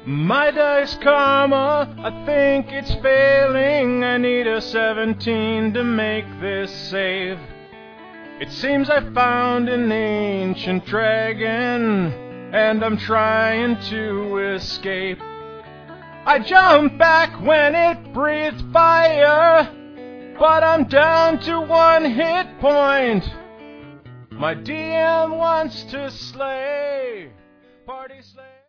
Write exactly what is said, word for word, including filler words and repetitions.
My dice karma, I think it's failing. I need a seventeen to make this save. It seems I found an ancient dragon, and I'm trying to escape. I jump back when it breathes fire, but I'm down to one hit point. My D M wants to slay, party slay.